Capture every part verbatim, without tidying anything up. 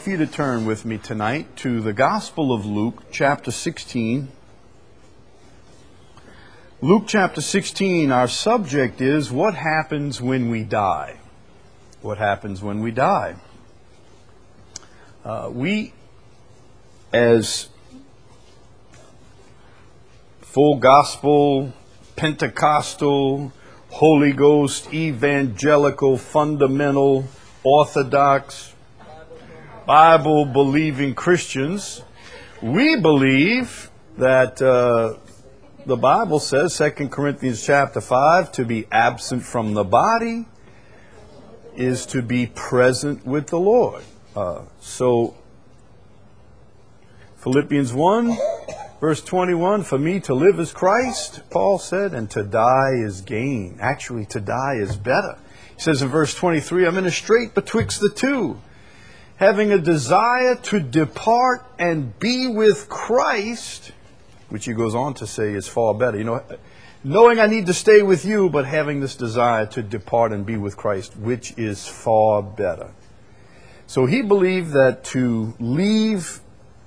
For you to turn with me tonight to the Gospel of Luke, chapter sixteen. Luke chapter sixteen, our subject is what happens when we die. What happens when we die? Uh, we, as full gospel, Pentecostal, Holy Ghost, evangelical, fundamental, orthodox, Bible-believing Christians, we believe that uh, the Bible says, Second Corinthians chapter five, to be absent from the body is to be present with the Lord. Uh, so, Philippians one, verse twenty-one, for me to live is Christ, Paul said, and to die is gain. Actually, to die is better. He says in verse twenty-three, I'm in a strait betwixt the two, having a desire to depart and be with Christ, which he goes on to say is far better. You know, knowing I need to stay with you, but having this desire to depart and be with Christ, which is far better. So he believed that to leave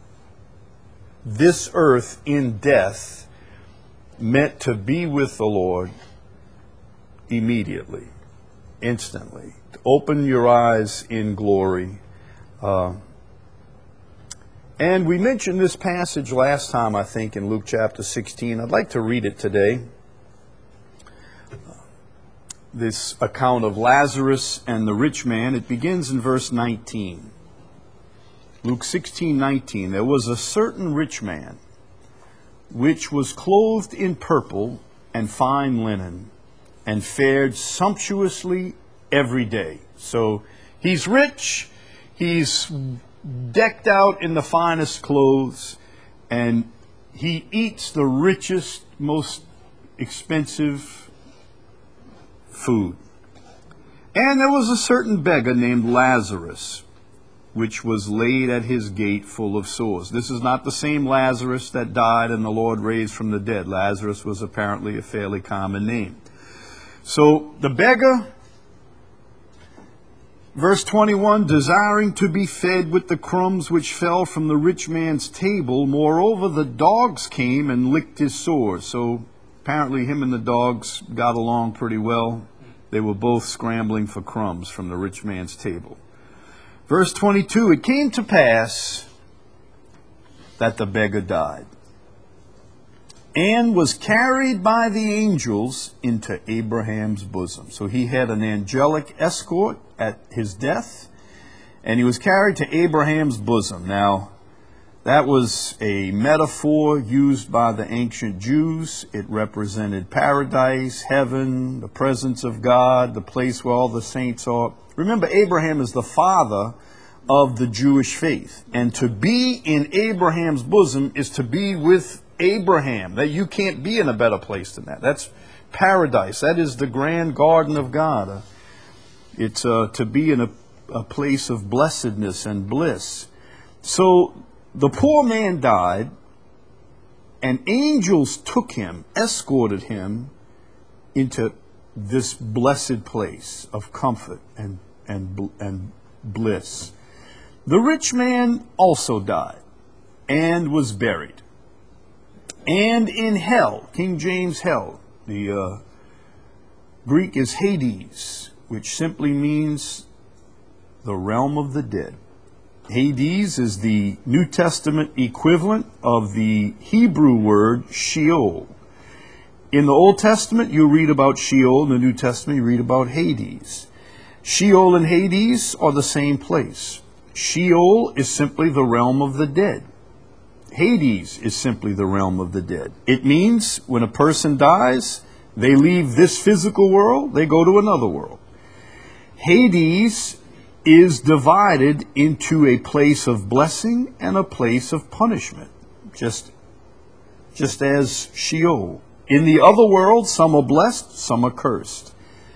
this earth in death meant to be with the Lord immediately, instantly, to open your eyes in glory. Uh, and we mentioned this passage last time, I think, in Luke chapter sixteen. I'd like to read it today. This account of Lazarus and the rich man. It begins in verse nineteen. Luke sixteen nineteen. There was a certain rich man, which was clothed in purple and fine linen, and fared sumptuously every day. So he's rich. He's decked out in the finest clothes, and he eats the richest, most expensive food. And there was a certain beggar named Lazarus, which was laid at his gate full of sores. This is not the same Lazarus that died and the Lord raised from the dead. Lazarus was apparently a fairly common name. So the beggar, verse twenty-one, desiring to be fed with the crumbs which fell from the rich man's table. Moreover, the dogs came and licked his sores. So apparently him and the dogs got along pretty well. They were both scrambling for crumbs from the rich man's table. Verse twenty-two, it came to pass that the beggar died and was carried by the angels into Abraham's bosom. So he had an angelic escort at his death, and he was carried to Abraham's bosom. Now, that was a metaphor used by the ancient Jews. It represented paradise, heaven, the presence of God, the place where all the saints are. Remember, Abraham is the father of the Jewish faith. And to be in Abraham's bosom is to be with Abraham. That you can't be in a better place than that. That's paradise. That is the grand garden of God. It's uh, to be in a, a place of blessedness and bliss. So the poor man died, and angels took him, escorted him into this blessed place of comfort and, and, and bliss. The rich man also died and was buried. And in hell, King James hell, the uh, Greek is Hades, which simply means the realm of the dead. Hades is the New Testament equivalent of the Hebrew word Sheol. In the Old Testament, you read about Sheol. In the New Testament, you read about Hades. Sheol and Hades are the same place. Sheol is simply the realm of the dead. Hades is simply the realm of the dead. It means when a person dies, they leave this physical world, they go to another world. Hades is divided into a place of blessing and a place of punishment, just, just as Sheol. In the other world, some are blessed, some are cursed.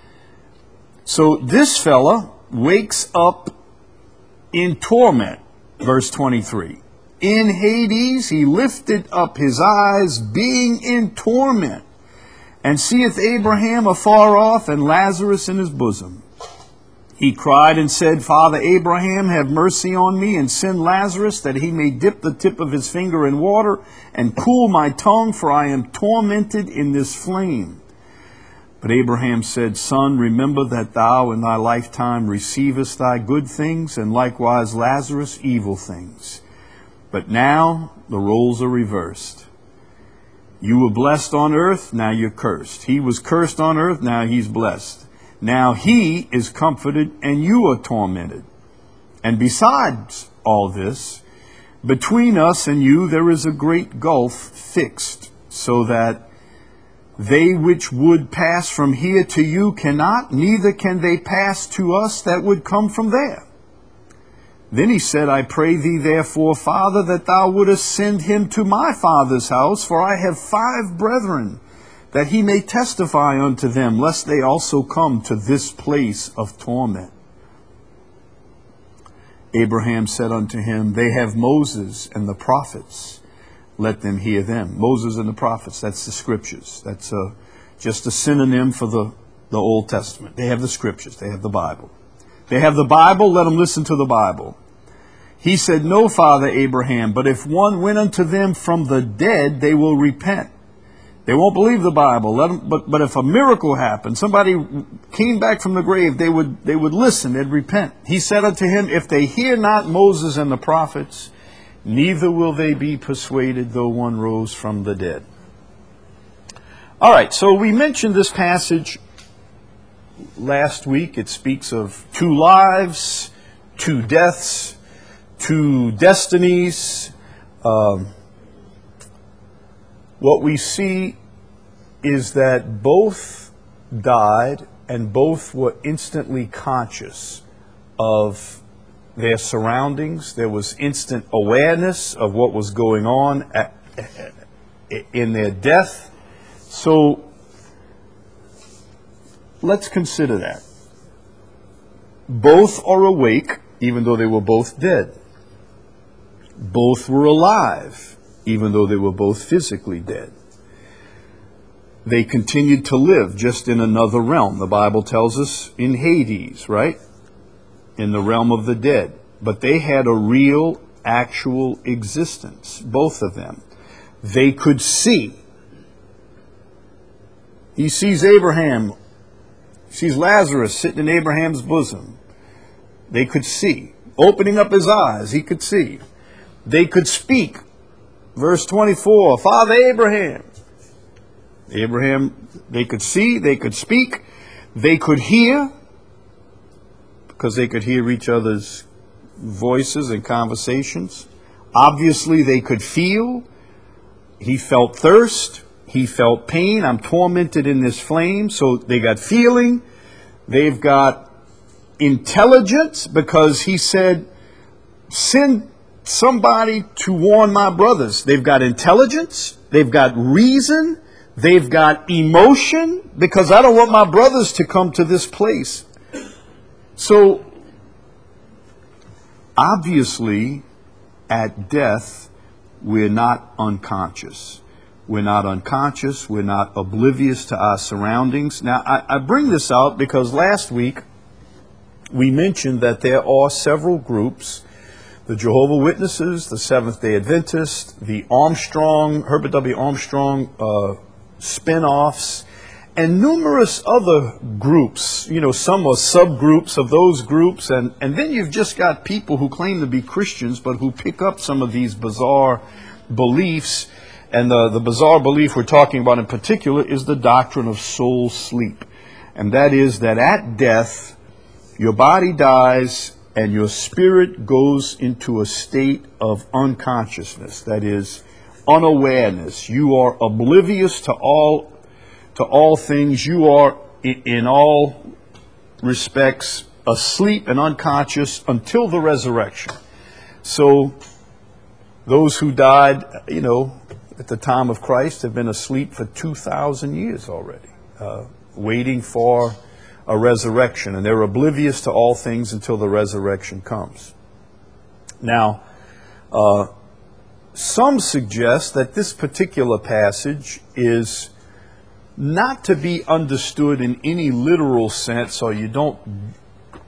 So this fella wakes up in torment, verse twenty-three. In Hades he lifted up his eyes, being in torment, and seeth Abraham afar off and Lazarus in his bosom. He cried and said, Father Abraham, have mercy on me and send Lazarus that he may dip the tip of his finger in water and cool my tongue, for I am tormented in this flame. But Abraham said, Son, remember that thou in thy lifetime receivest thy good things, and likewise Lazarus evil things. But now the roles are reversed. You were blessed on earth, now you're cursed. He was cursed on earth, now he's blessed. Now he is comforted and you are tormented. And besides all this, between us and you there is a great gulf fixed, so that they which would pass from here to you cannot, neither can they pass to us that would come from there. Then he said, I pray thee therefore, Father, that thou wouldest send him to my father's house, for I have five brethren, that he may testify unto them, lest they also come to this place of torment. Abraham said unto him, They have Moses and the prophets. Let them hear them. Moses and the prophets, that's the scriptures. That's uh, just a synonym for the, the Old Testament. They have the scriptures. They have the Bible. They have the Bible. Let them listen to the Bible. He said, No, Father Abraham, but if one went unto them from the dead, they will repent. They won't believe the Bible. Let them, but, but if a miracle happened, somebody came back from the grave, they would, they would listen, they'd repent. He said unto him, If they hear not Moses and the prophets, neither will they be persuaded, though one rose from the dead. All right, so we mentioned this passage last week. It speaks of two lives, two deaths, two destinies. Um, what we see is that both died and both were instantly conscious of their surroundings. There was instant awareness of what was going on at, in their death. So let's consider that. Both are awake, even though they were both dead. Both were alive, even though they were both physically dead. They continued to live just in another realm. The Bible tells us in Hades, right? In the realm of the dead. But they had a real, actual existence, both of them. They could see. He sees Abraham, sees Lazarus sitting in Abraham's bosom. They could see. Opening up his eyes, he could see. They could speak. Verse twenty-four, Father Abraham. Abraham, they could see, they could speak, they could hear, because they could hear each other's voices and conversations. Obviously, they could feel. He felt thirst. He felt pain. I'm tormented in this flame. So they got feeling. They've got intelligence, because he said, send somebody to warn my brothers. They've got intelligence. They've got reason. They've got emotion, because I don't want my brothers to come to this place. So, obviously, at death, we're not unconscious. We're not unconscious. We're not oblivious to our surroundings. Now, I, I bring this out because last week we mentioned that there are several groups: the Jehovah's Witnesses, the Seventh-day Adventists, the Armstrong, Herbert W. Armstrong uh, spin-offs, and numerous other groups. You know, some are subgroups of those groups, and, and then you've just got people who claim to be Christians, but who pick up some of these bizarre beliefs. And the, the bizarre belief we're talking about in particular is the doctrine of soul sleep. And that is that at death, your body dies and your spirit goes into a state of unconsciousness, that is, unawareness. You are oblivious to all to all things. You are, in all respects, asleep and unconscious until the resurrection. So those who died, you know, at the time of Christ have been asleep for two thousand years already, uh, waiting for a resurrection. And they're oblivious to all things until the resurrection comes. Now, uh, some suggest that this particular passage is not to be understood in any literal sense, or you don't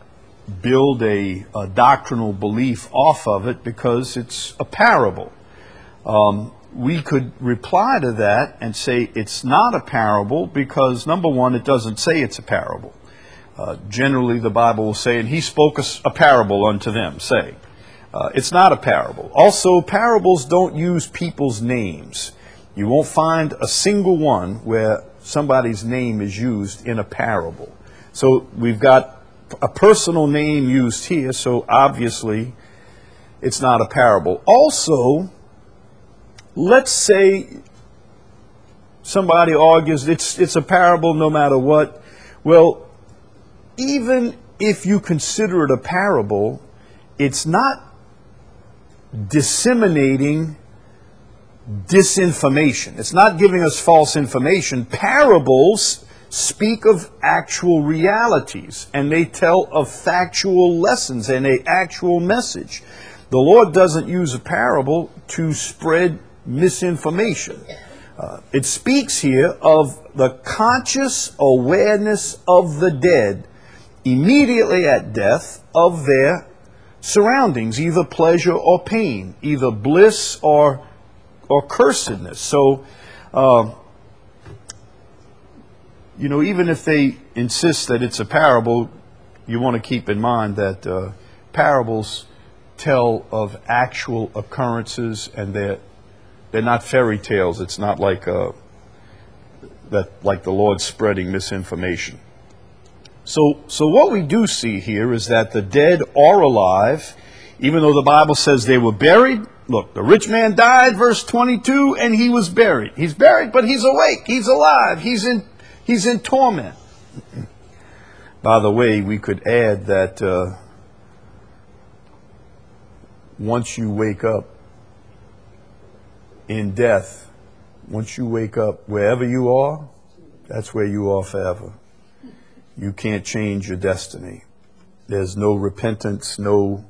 build a, a doctrinal belief off of it because it's a parable. Um, we could reply to that and say it's not a parable because, number one, it doesn't say it's a parable. Uh, generally, the Bible will say, and he spoke a, a parable unto them, say. Uh, it's not a parable. Also, parables don't use people's names. You won't find a single one where somebody's name is used in a parable. So we've got a personal name used here, so obviously it's not a parable. Also, let's say somebody argues it's it's a parable no matter what. Well, even if you consider it a parable, it's not disseminating disinformation. It's not giving us false information. Parables speak of actual realities, and they tell of factual lessons and an actual message. The Lord doesn't use a parable to spread misinformation. Uh, it speaks here of the conscious awareness of the dead immediately at death of their surroundings, either pleasure or pain, either bliss or or cursedness. So, uh, you know, even if they insist that it's a parable, you want to keep in mind that uh, parables tell of actual occurrences, and they're they're not fairy tales. It's not like uh, that, like the Lord spreading misinformation. So, so what we do see here is that the dead are alive, even though the Bible says they were buried. Look, the rich man died, verse twenty-two, and he was buried. He's buried, but he's awake. He's alive. He's in, he's in torment. By the way, we could add that uh, once you wake up in death, once you wake up wherever you are, that's where you are forever. You can't change your destiny. There's no repentance, no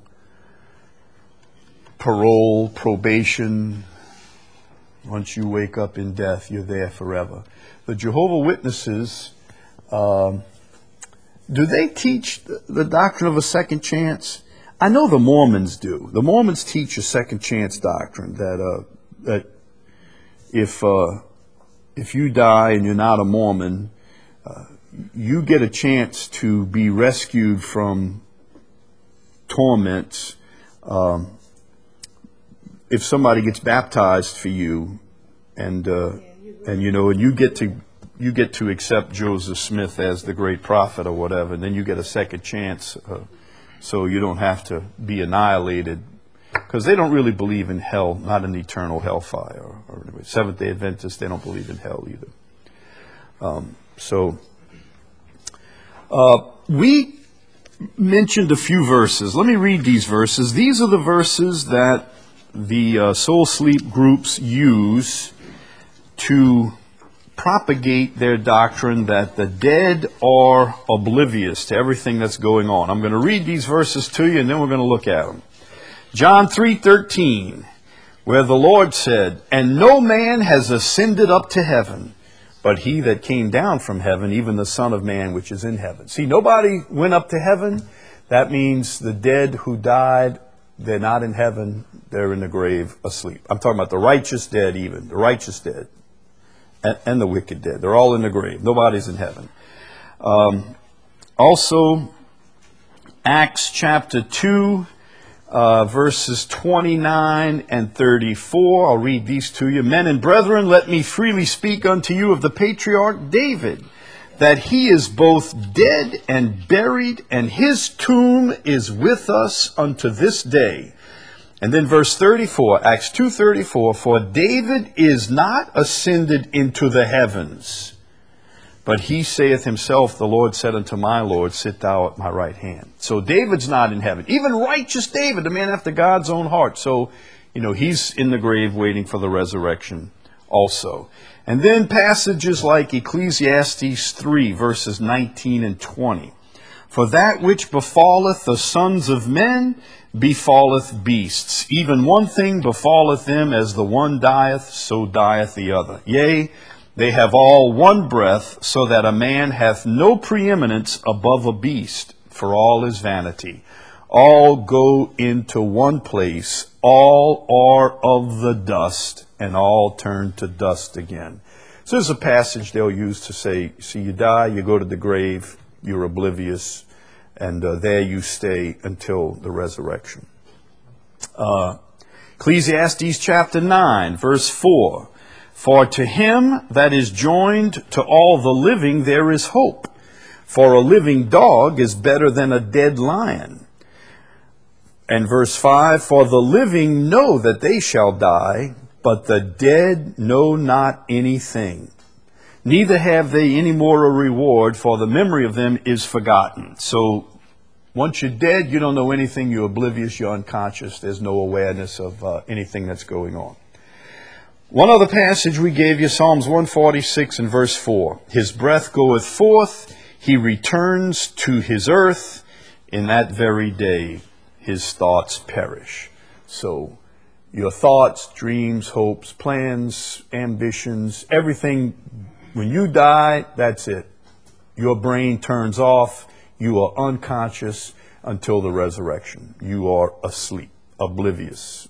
parole, probation. Once you wake up in death, you're there forever. The Jehovah's Witnesses, um, do they teach the, the doctrine of a second chance? I know the Mormons do. The Mormons teach a second chance doctrine that uh, that if uh, if you die and you're not a Mormon, uh, you get a chance to be rescued from torments. Um, if somebody gets baptized for you, and uh, and you know, and you get to you get to accept Joseph Smith as the great prophet or whatever, and then you get a second chance, uh, so you don't have to be annihilated, because they don't really believe in hell, not an eternal hellfire. Or, or anyway, Seventh-day Adventists, they don't believe in hell either. Um, so. Uh, we mentioned a few verses. Let me read these verses. These are the verses that the uh, soul sleep groups use to propagate their doctrine that the dead are oblivious to everything that's going on. I'm going to read these verses to you, and then we're going to look at them. John three thirteen, where the Lord said, "And no man has ascended up to heaven, but he that came down from heaven, even the Son of Man which is in heaven." See, nobody went up to heaven. That means the dead who died, they're not in heaven. They're in the grave asleep. I'm talking about the righteous dead even. The righteous dead and, and the wicked dead. They're all in the grave. Nobody's in heaven. Um, also, Acts chapter two, Uh, verses twenty-nine and thirty-four. I'll read these to you. "Men and brethren, let me freely speak unto you of the patriarch David, that he is both dead and buried, and his tomb is with us unto this day." And then verse thirty-four, Acts two thirty-four, "For David is not ascended into the heavens, but he saith himself, the Lord said unto my Lord, sit thou at my right hand." So David's not in heaven. Even righteous David, the man after God's own heart. So, you know, he's in the grave waiting for the resurrection also. And then passages like Ecclesiastes three, verses nineteen and twenty. "For that which befalleth the sons of men befalleth beasts. Even one thing befalleth them, as the one dieth, so dieth the other. Yea, they have all one breath, so that a man hath no preeminence above a beast. for all is vanity. All go into one place, all are of the dust, and all turn to dust again. So there's a passage they'll use to say, see, you die, you go to the grave, you're oblivious, and uh, there you stay until the resurrection. Uh, Ecclesiastes chapter nine, verse four. For to him that is joined to all the living there is hope. For a living dog is better than a dead lion. And verse five, for the living know that they shall die, but the dead know not anything. Neither have they any more a reward, for the memory of them is forgotten. So once you're dead, you don't know anything. You're oblivious. You're unconscious. There's no awareness of uh, anything that's going on. One other passage we gave you, Psalms one forty-six and verse four. His breath goeth forth. He returns to his earth. In that very day, his thoughts perish. So your thoughts, dreams, hopes, plans, ambitions, everything, when you die, that's it. Your brain turns off. You are unconscious until the resurrection. You are asleep, oblivious.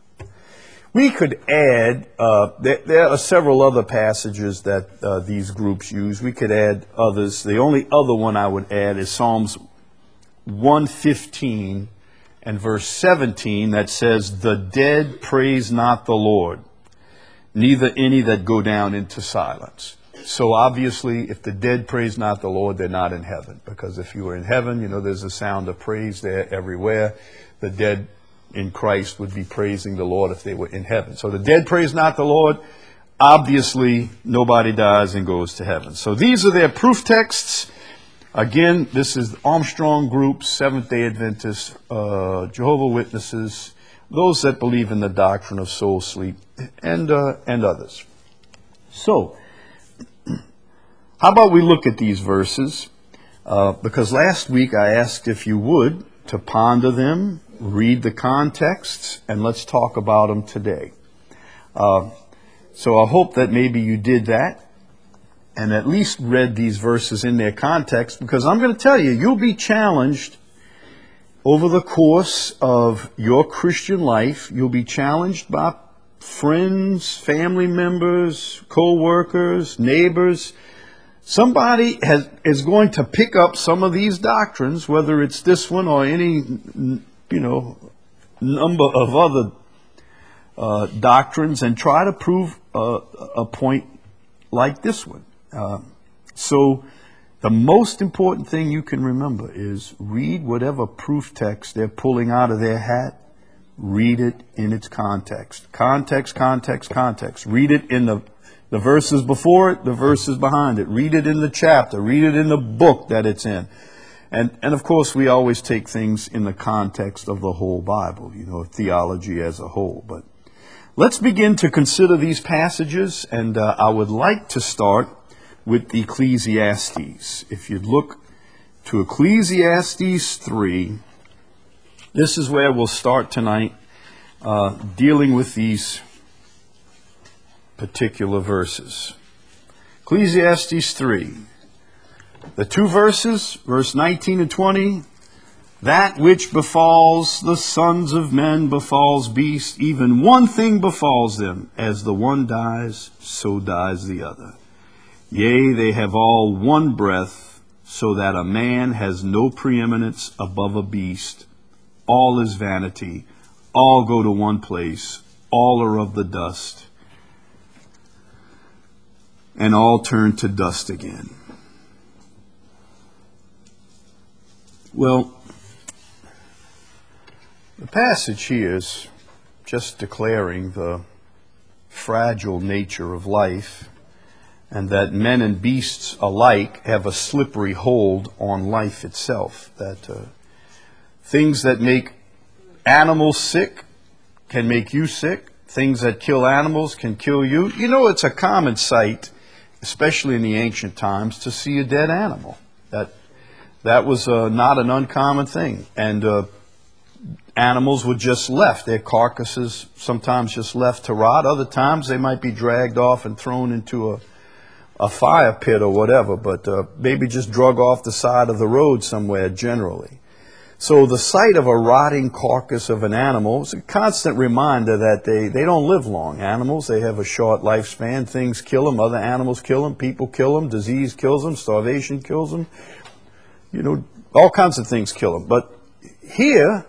We could add, uh, there, there are several other passages that uh, these groups use. We could add others. The only other one I would add is Psalms one fifteen and verse seventeen that says, the dead praise not the Lord, neither any that go down into silence. So obviously, if the dead praise not the Lord, they're not in heaven. Because if you were in heaven, you know, there's a sound of praise there everywhere. The dead in Christ would be praising the Lord if they were in heaven. So the dead praise not the Lord. Obviously, nobody dies and goes to heaven. So these are their proof texts. Again, this is Armstrong Group, Seventh-day Adventists, uh, Jehovah's Witnesses, those that believe in the doctrine of soul sleep, and uh, and others. So, how about we look at these verses? Uh, because last week I asked if you would to ponder them, read the contexts, and let's talk about them today. Uh, so I hope that maybe you did that and at least read these verses in their context, because I'm going to tell you, you'll be challenged over the course of your Christian life. You'll be challenged by friends, family members, co-workers, neighbors. Somebody has, is going to pick up some of these doctrines, whether it's this one or any, you know, number of other uh, doctrines, and try to prove uh, a point like this one. Uh, so the most important thing you can remember is read whatever proof text they're pulling out of their hat. Read it in its context. Context, context, context. Read it in the The verses before it, the verses behind it. Read it in the chapter. Read it in the book that it's in. And, and of course, we always take things in the context of the whole Bible, you know, theology as a whole. But let's begin to consider these passages, and uh, I would like to start with Ecclesiastes. If you'd look to Ecclesiastes three, this is where we'll start tonight, uh, dealing with these particular verses. Ecclesiastes three. The two verses, verse nineteen and twenty. That which befalls the sons of men befalls beasts, even one thing befalls them. As the one dies, so dies the other. Yea, they have all one breath, so that a man has no preeminence above a beast. All is vanity. All go to one place. All are of the dust, and all turn to dust again. Well, the passage here is just declaring the fragile nature of life, and that men and beasts alike have a slippery hold on life itself. That uh, things that make animals sick can make you sick. Things that kill animals can kill you. You know, it's a common sight, especially in the ancient times, to see a dead animal. That that was uh, not an uncommon thing. And uh, animals were just left. Their carcasses sometimes just left to rot. Other times they might be dragged off and thrown into a, a fire pit or whatever, but uh, maybe just drug off the side of the road somewhere generally. So the sight of a rotting carcass of an animal is a constant reminder that they, they don't live long. Animals, they have a short lifespan. Things kill them, other animals kill them, people kill them, disease kills them, starvation kills them. You know, all kinds of things kill them. But here,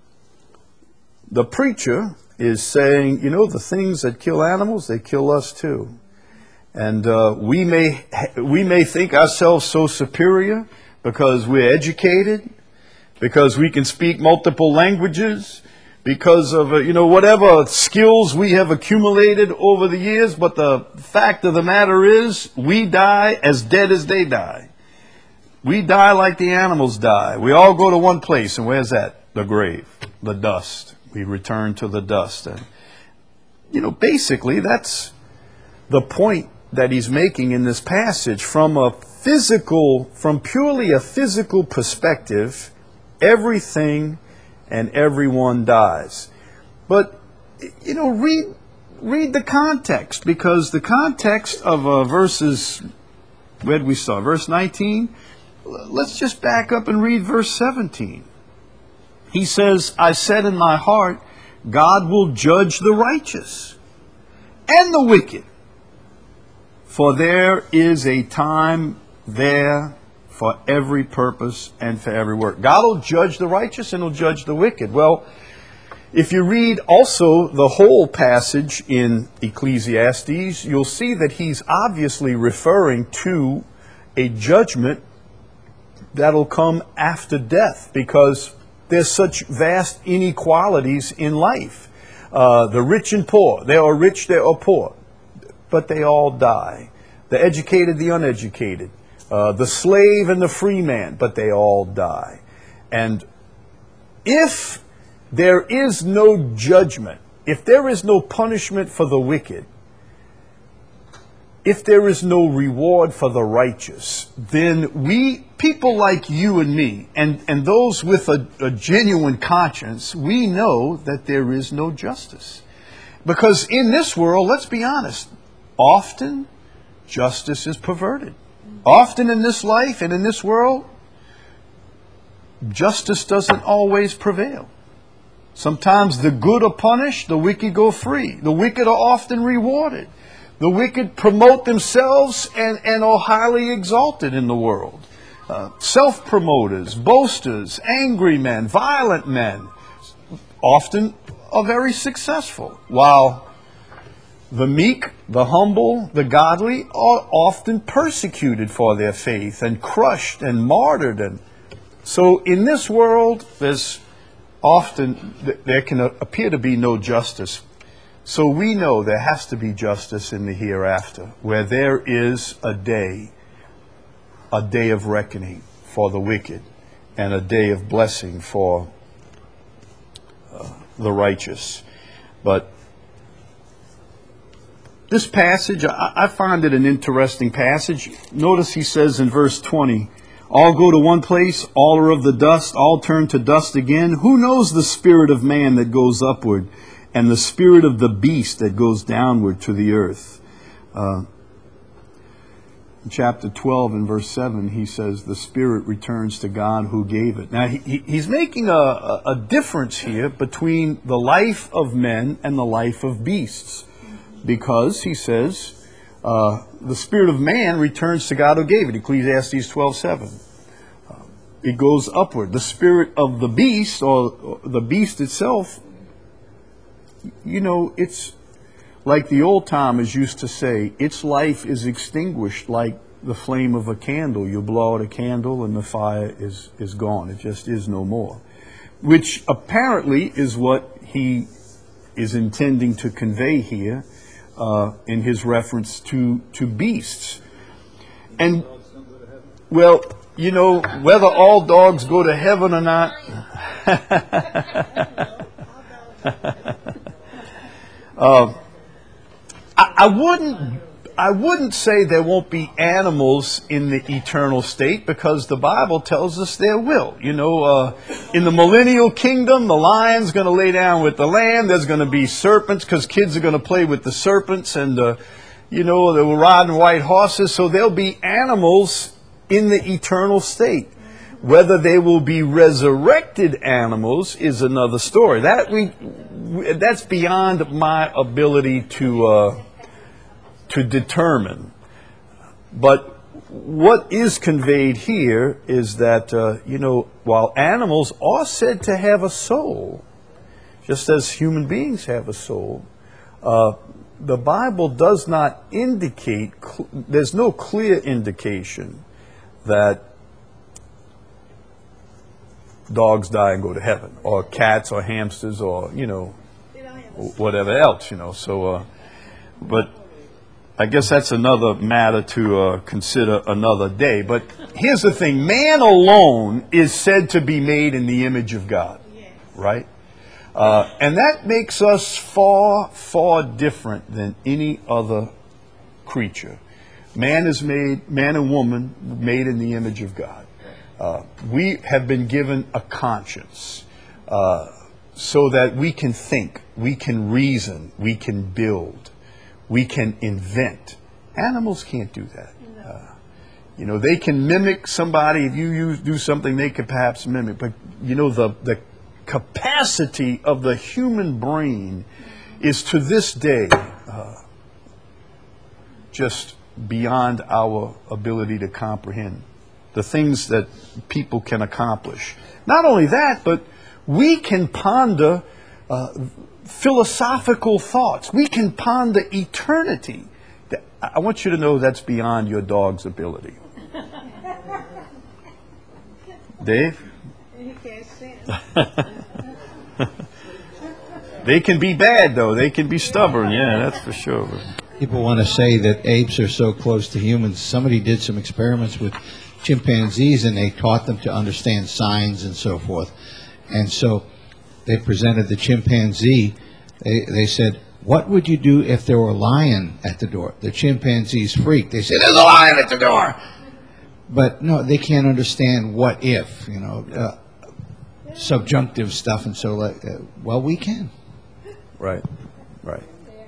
the preacher is saying, you know, the things that kill animals, they kill us too. And uh, we may we may think ourselves so superior because we're educated, because we can speak multiple languages, because of, uh, you know, whatever skills we have accumulated over the years. But the fact of the matter is, we die as dead as they die. We die like the animals die. We all go to one place, and where's that? The grave, the dust. We return to the dust. And, you know, basically that's the point that he's making in this passage. From a physical, from purely a physical perspective, everything and everyone dies. But, you know, read read the context, because the context of uh, verses, where did we start? Verse nineteen? Let's just back up and read verse seventeen. He says, I said in my heart, God will judge the righteous and the wicked. For there is a time there for every purpose and for every work. God will judge the righteous and will judge the wicked. Well, if you read also the whole passage in Ecclesiastes, you'll see that he's obviously referring to a judgment that'll come after death, because there's such vast inequalities in life. Uh, the rich and poor, they are rich, they are poor, but they all die. The educated, the uneducated, uh, the slave and the free man, but they all die. And if there is no judgment, if there is no punishment for the wicked, if there is no reward for the righteous, then we, people like you and me, and, and those with a, a genuine conscience, we know that there is no justice. Because in this world, let's be honest, often justice is perverted. Often in this life and in this world, justice doesn't always prevail. Sometimes the good are punished, the wicked go free. The wicked are often rewarded. The wicked promote themselves and, and are highly exalted in the world. Uh, self-promoters, boasters, angry men, violent men, often are very successful, while the meek, the humble, the godly are often persecuted for their faith and crushed and martyred. And so in this world, there's often, there can appear to be no justice. So we know there has to be justice in the hereafter, where there is a day, a day of reckoning for the wicked, and a day of blessing for uh, the righteous. But this passage, I, I find it an interesting passage. Notice he says in verse twenty, all go to one place, all are of the dust, all turn to dust again. Who knows the spirit of man that goes upward, and the spirit of the beast that goes downward to the earth? Uh, in chapter twelve and verse seven, he says, the spirit returns to God who gave it. Now, he, he's making a, a difference here between the life of men and the life of beasts. Because, he says, uh, the spirit of man returns to God who gave it. Ecclesiastes twelve seven. Uh, it goes upward. The spirit of the beast, or, or the beast itself, you know, it's like the old timers used to say, its life is extinguished like the flame of a candle. You blow out a candle and the fire is, is gone. It just is no more. Which apparently is what he is intending to convey here uh, in his reference to, to beasts. And, well, you know, whether all dogs go to heaven or not, Uh, I, I wouldn't I wouldn't say there won't be animals in the eternal state, because the Bible tells us there will. You know, uh, in the millennial kingdom, the lion's going to lay down with the lamb. There's going to be serpents, because kids are going to play with the serpents, and uh, you know, they will ride in white horses, so there'll be animals in the eternal state. Whether they will be resurrected animals is another story. That we, that's beyond my ability to uh, to determine. But what is conveyed here is that, uh, you know, while animals are said to have a soul, just as human beings have a soul, uh, the Bible does not indicate, cl- there's no clear indication that dogs die and go to heaven, or cats or hamsters or, you know, whatever else, you know. So, uh, but I guess that's another matter to uh, consider another day. But here's the thing. Man alone is said to be made in the image of God, right? Uh, and that makes us far, far different than any other creature. Man is made, man and woman made in the image of God. Uh, we have been given a conscience uh, so that we can think, we can reason, we can build, we can invent. Animals can't do that. Uh, you know, they can mimic somebody. If you use, do something, they could perhaps mimic. But, you know, the, the capacity of the human brain is to this day uh, just beyond our ability to comprehend the things that people can accomplish. Not only that, but we can ponder uh, philosophical thoughts. We can ponder eternity. I want you to know that's beyond your dog's ability. Dave? They can be bad, though. They can be stubborn. Yeah, that's for sure. People want to say that apes are so close to humans. Somebody did some experiments with chimpanzees, and they taught them to understand signs and so forth. And so they presented the chimpanzee. They, they said, what would you do if there were a lion at the door? The chimpanzees freaked. They said, there's a lion at the door. But no, they can't understand what if, you know, uh, subjunctive stuff. And so, uh, well, we can. Right, right.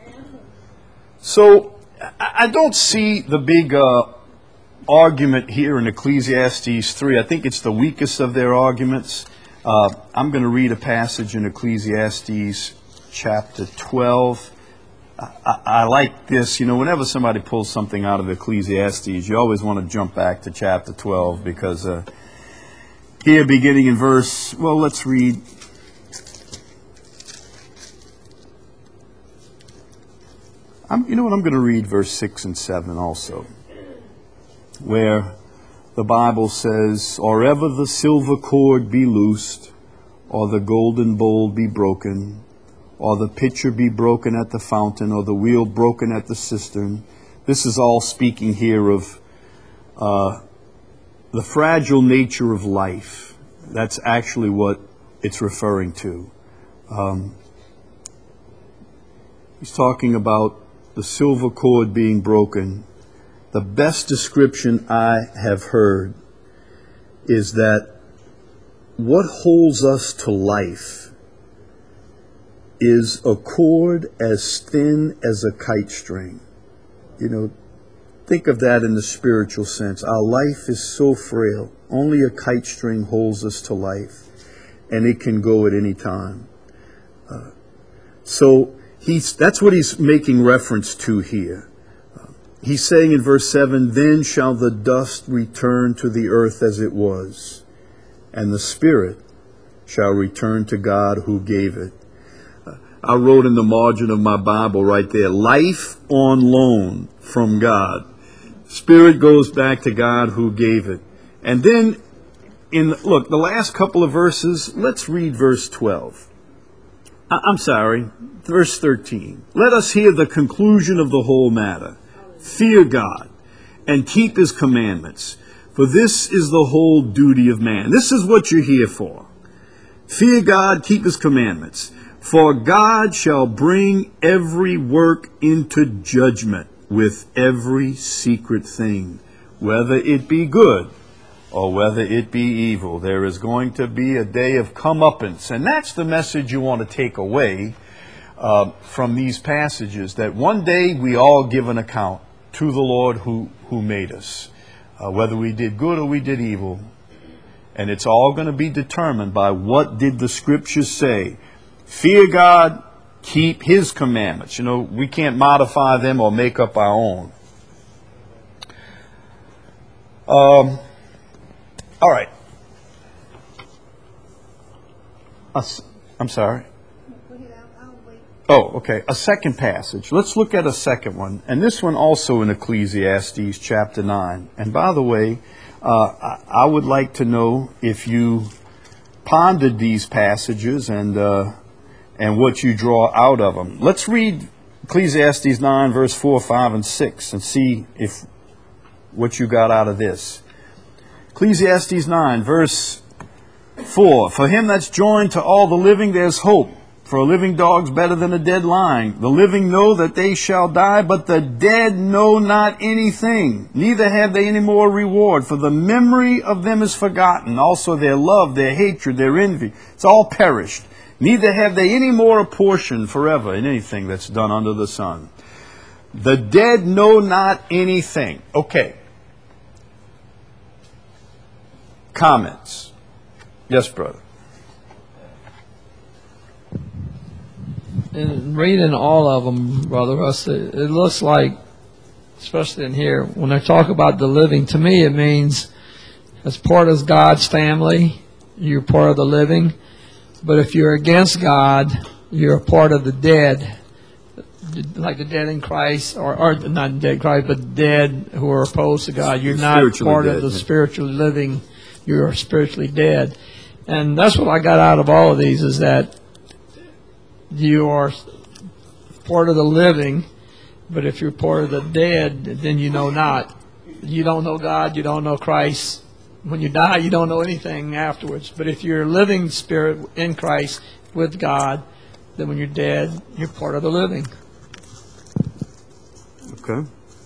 So I don't see the big uh, argument here in Ecclesiastes three. I think it's the weakest of their arguments. Uh, I'm going to read a passage in Ecclesiastes chapter twelve. I, I like this. You know, whenever somebody pulls something out of Ecclesiastes, you always want to jump back to chapter twelve because uh, here, beginning in verse, well, let's read. I'm, you know what? I'm going to read verse six and seven also, where the Bible says, or ever the silver cord be loosed, or the golden bowl be broken, or the pitcher be broken at the fountain, or the wheel broken at the cistern. This is all speaking here of uh, the fragile nature of life. That's actually what it's referring to. Um, he's talking about the silver cord being broken. The best description I have heard is that what holds us to life is a cord as thin as a kite string. You know, think of that in the spiritual sense. Our life is so frail. Only a kite string holds us to life, and it can go at any time. Uh, so he's that's what he's making reference to here. Uh, he's saying in verse seven, then shall the dust return to the earth as it was, and the spirit shall return to God who gave it. I wrote in the margin of my Bible right there, life on loan from God. Spirit goes back to God who gave it. And then, in look, the last couple of verses, let's read verse twelve. I, I'm sorry, verse thirteen. Let us hear the conclusion of the whole matter. Fear God and keep his commandments, for this is the whole duty of man. This is what you're here for. Fear God, keep his commandments. For God shall bring every work into judgment with every secret thing, whether it be good or whether it be evil. There is going to be a day of comeuppance. And that's the message you want to take away uh, from these passages that one day we all give an account to the Lord who, who made us, uh, whether we did good or we did evil. And it's all going to be determined by what did the Scriptures say. Fear God, keep His commandments. You know, we can't modify them or make up our own. Um, all right. A, I'm sorry. Oh, okay. A second passage. Let's look at a second one. And this one also in Ecclesiastes chapter nine. And by the way, uh, I, I would like to know if you pondered these passages and uh, and what you draw out of them. Let's read Ecclesiastes nine, verse four, five, and six and see if what you got out of this. Ecclesiastes nine, verse four. For him that's joined to all the living there's hope. For a living dog's better than a dead lion. The living know that they shall die, but the dead know not anything. Neither have they any more reward. For the memory of them is forgotten. Also their love, their hatred, their envy. It's all perished. Neither have they any more a portion forever in anything that's done under the sun. The dead know not anything. Okay. Comments? Yes, brother. In reading all of them, Brother Russ, it, it looks like, especially in here, when they talk about the living, to me it means as part of God's family, you're part of the living. But if you're against God, you're a part of the dead, like the dead in Christ, or, or not dead in Christ, but dead who are opposed to God. You're not part dead, of the yeah. spiritually living. You're spiritually dead. And that's what I got out of all of these, is that you are part of the living, but if you're part of the dead, then you know not. You don't know God, you don't know Christ. When you die, you don't know anything afterwards. But if you're a living spirit in Christ with God, then when you're dead, you're part of the living. Okay.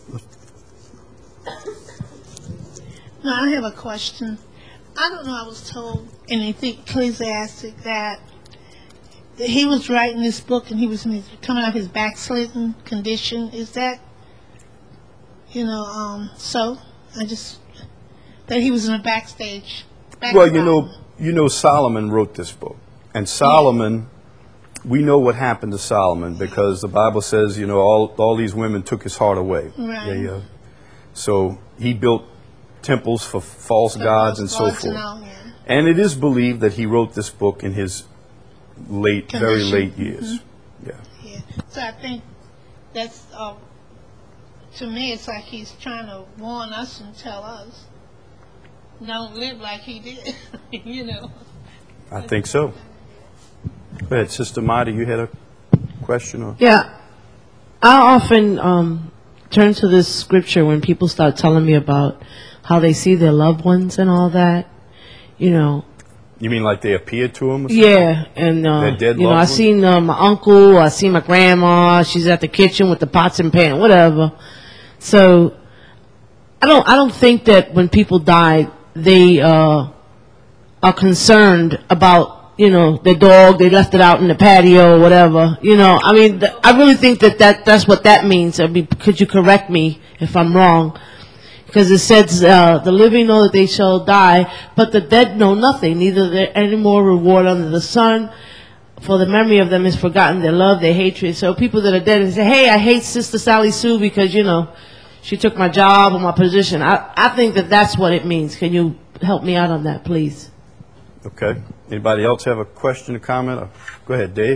Now, I have a question. I don't know, I was told in Ecclesiastic that he was writing this book and he was coming out of his backslidden condition. Is that, you know, um, so? I just, that he was in a backstage. Well, you know, you know, Solomon wrote this book. And Solomon, yeah. we know what happened to Solomon because the Bible says, you know, all, all these women took his heart away. Right. Yeah, yeah. So he built temples for false so gods and so forth. All, yeah. And it is believed that he wrote this book in his late, condition. very late years. Mm-hmm. Yeah. Yeah. So I think that's, uh, to me, it's like he's trying to warn us and tell us, don't live like he did, you know. I think so. Go ahead, Sister Marty, you had a question? Or? Yeah. I often um, turn to this scripture when people start telling me about how they see their loved ones and all that, you know. You mean like they appeared to them? Or yeah, and uh, Their dead you know, I ones? seen uh, my uncle, I seen my grandma. She's at the kitchen with the pots and pans, whatever. So I don't, I don't think that when people die, they uh, are concerned about, you know, the dog. They left it out in the patio or whatever. You know, I mean, th- I really think that, that that's what that means. I mean, could you correct me if I'm wrong? Because it says, uh, the living know that they shall die, but the dead know nothing, neither there any more reward under the sun, for the memory of them is forgotten, their love, their hatred. So people that are dead, they say, hey, I hate Sister Sally Sue because, you know, she took my job or my position. I, I think that that's what it means. Can you help me out on that, please? Okay. Anybody else have a question or comment? Go ahead, Dave.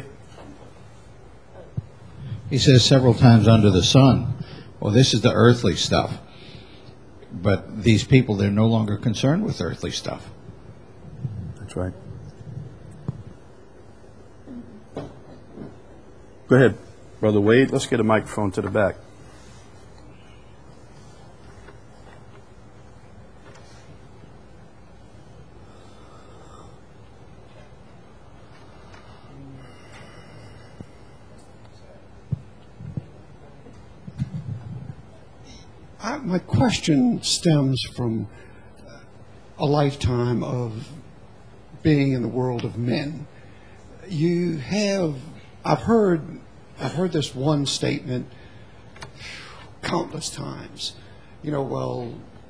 He says several times under the sun. Well, this is the earthly stuff. But these people, they're no longer concerned with earthly stuff. That's right. Go ahead, Brother Wade. Let's get a microphone to the back. I, my question stems from a lifetime of being in the world of men. You have, I've heard I've heard this one statement countless times. You know, well,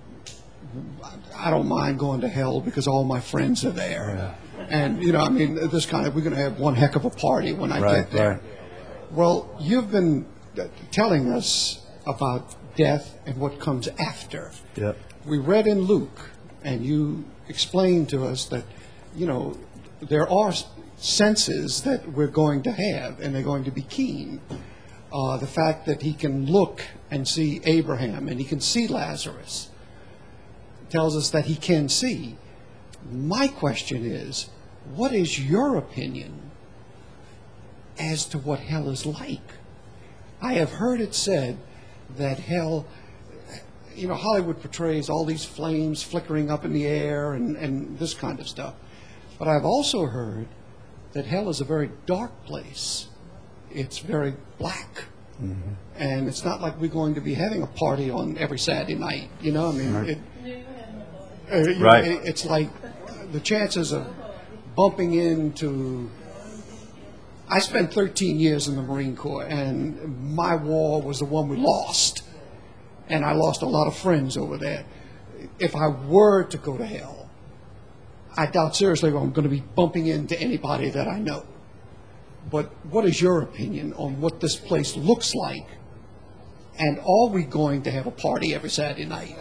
I don't mind going to hell because all my friends are there. Yeah. And, you know, I mean, this kind of, we're going to have one heck of a party when I right, get there. Right. Well, you've been telling us about death and what comes after. Yep. We read in Luke, and you explained to us that, you know, there are senses that we're going to have, and they're going to be keen. Uh, the fact that he can look and see Abraham, and he can see Lazarus, tells us that he can see. My question is, what is your opinion as to what hell is like? I have heard it said that hell, you know, Hollywood portrays all these flames flickering up in the air and, and this kind of stuff. But I've also heard that hell is a very dark place. It's very black. Mm-hmm. And it's not like we're going to be having a party on every Saturday night. You know, I mean, right. it, uh, you right. know, it, it's like the chances of bumping into... I spent thirteen years in the Marine Corps, and my war was the one we lost. And I lost a lot of friends over there. If I were to go to hell, I doubt seriously if I'm going to be bumping into anybody that I know. But what is your opinion on what this place looks like? And are we going to have a party every Saturday night?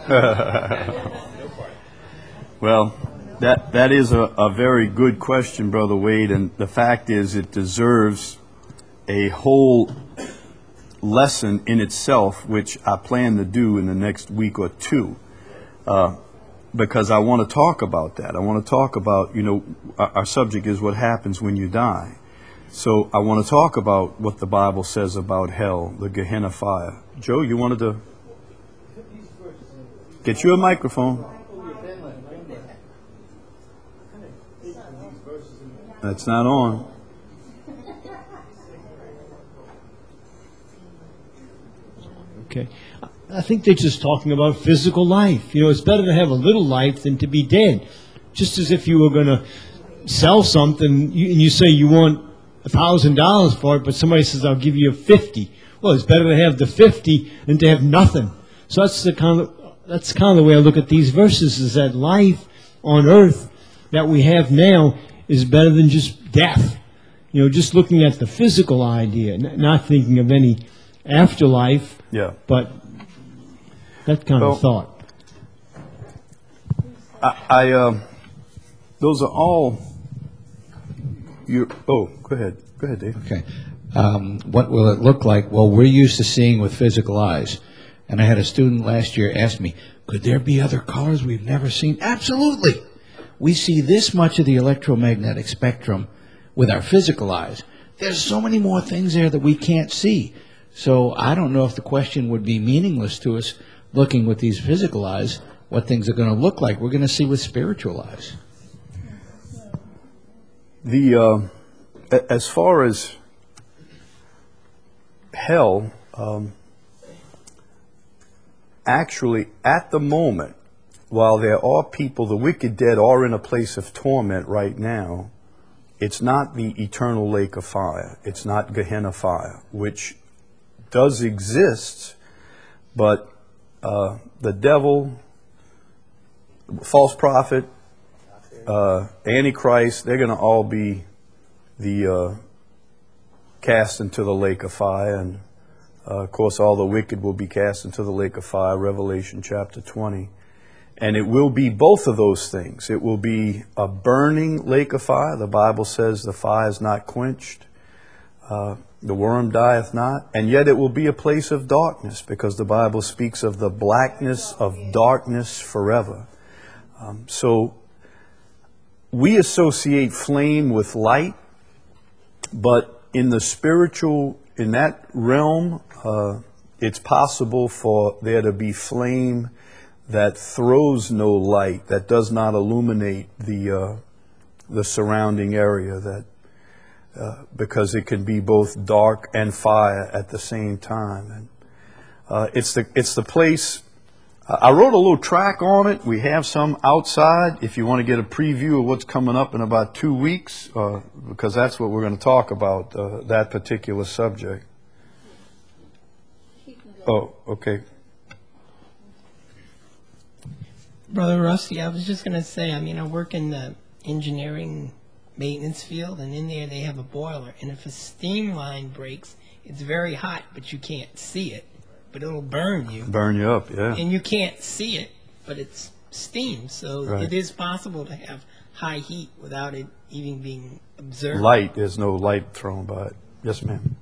Well, that that is a, a very good question, Brother Wade. And the fact is it deserves a whole lesson in itself, which I plan to do in the next week or two. Uh, because I want to talk about that. I want to talk about, you know, our, our subject is what happens when you die. So I want to talk about what the Bible says about hell, the Gehenna fire. Joe, you wanted to get you a microphone. That's not on. Okay. I think they're just talking about physical life. You know, it's better to have a little life than to be dead. Just as if you were going to sell something you, and you say you want a thousand dollars for it, but somebody says, I'll give you fifty. Well, it's better to have the fifty than to have nothing. So that's the kind of, that's kind of the way I look at these verses, is that life on earth that we have now is better than just death. You know, just looking at the physical idea, n- not thinking of any afterlife. Yeah. But that kind well, of thought. I, I uh, those are all. You. Oh, go ahead. Go ahead, Dave. Okay. Um, what will it look like? Well, we're used to seeing with physical eyes. And I had a student last year ask me, could there be other colors we've never seen? Absolutely. We see this much of the electromagnetic spectrum with our physical eyes. There's so many more things there that we can't see. So I don't know if the question would be meaningless to us looking with these physical eyes, what things are going to look like. We're going to see with spiritual eyes. The uh, as far as hell, um, actually, at the moment, while there are people, the wicked dead are in a place of torment right now, it's not the eternal lake of fire. It's not Gehenna fire, which does exist, but uh, the devil, false prophet, uh, Antichrist, they're going to all be the uh, cast into the lake of fire. And, uh, of course, all the wicked will be cast into the lake of fire, Revelation chapter twenty. And it will be both of those things. It will be a burning lake of fire. The Bible says the fire is not quenched. Uh, the worm dieth not. And yet it will be a place of darkness, because the Bible speaks of the blackness of darkness forever. Um, so we associate flame with light, but in the spiritual, in that realm, uh, it's possible for there to be flame that throws no light, that does not illuminate the uh, the surrounding area, that uh, because it can be both dark and fire at the same time. And uh, it's the it's the place. Uh, I wrote a little track on it. We have some outside. If you want to get a preview of what's coming up in about two weeks, uh, because that's what we're going to talk about, uh, that particular subject. Oh, okay. Brother Rusty, I was just going to say, I mean, I work in the engineering maintenance field, and in there they have a boiler. And if a steam line breaks, it's very hot, but you can't see it. But it'll burn you. Burn you up, yeah. And you can't see it, but it's steam. So Right. it is possible to have high heat without it even being observed. Light, there's no light thrown by it. Yes, ma'am.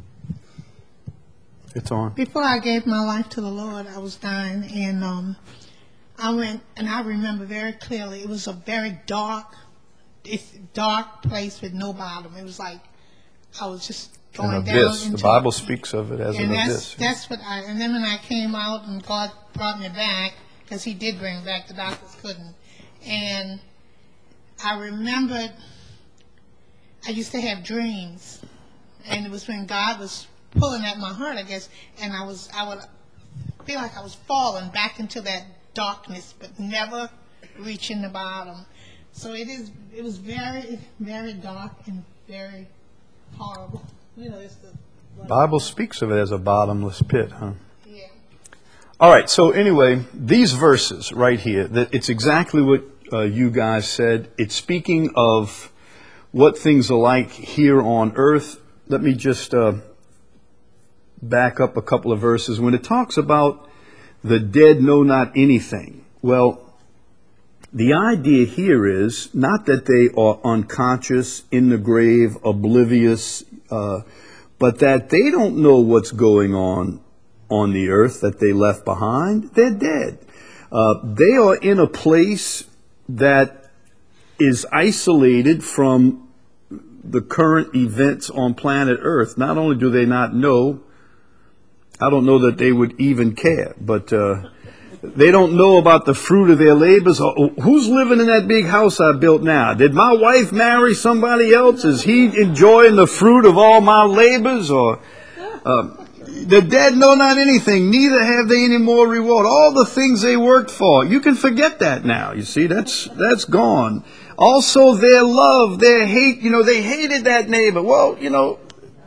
It's on. Before I gave my life to the Lord, I was dying, and um, I went, and I remember very clearly, it was a very dark, it's dark place with no bottom. It was like I was just going An down abyss. into The Bible speaks of it as and an that's, abyss. that's what I, and then when I came out and God brought me back, because he did bring me back, the doctors couldn't, and I remembered I used to have dreams, and it was when God was pulling at my heart, I guess, and I was, I would feel like I was falling back into that darkness, but never reaching the bottom. So it is, it was very, very dark and very horrible. You know, it's the Bible speaks of it as a bottomless pit, huh? Yeah. All right, so anyway, these verses right here, that it's exactly what uh, you guys said. It's speaking of what things are like here on earth. Let me just uh, back up a couple of verses. When it talks about the dead know not anything, well, the idea here is not that they are unconscious, in the grave, oblivious, uh, but that they don't know what's going on on the earth that they left behind. They're dead. Uh, they are in a place that is isolated from the current events on planet Earth. Not only do they not know, I don't know that they would even care, but uh, they don't know about the fruit of their labors. Or, who's living in that big house I built now? Did my wife marry somebody else? Is he enjoying the fruit of all my labors? Or uh, the dead know not anything, neither have they any more reward. All the things they worked for, you can forget that now. You see, that's that's gone. Also, their love, their hate, you know, they hated that neighbor. Well, you know,